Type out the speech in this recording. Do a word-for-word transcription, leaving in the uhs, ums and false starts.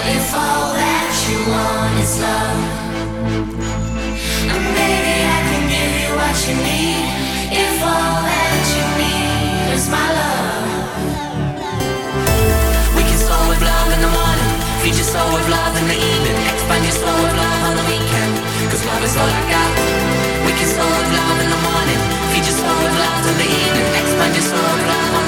If all that you want is love, and baby I can give you what you need. If all that you need is my love, we can start with love in the morning, feed your soul with love in the evening, expand your soul with love on the weekend, cause love is all I got. We can start with love in the morning, feed your soul with love in the evening, expand your soul with love on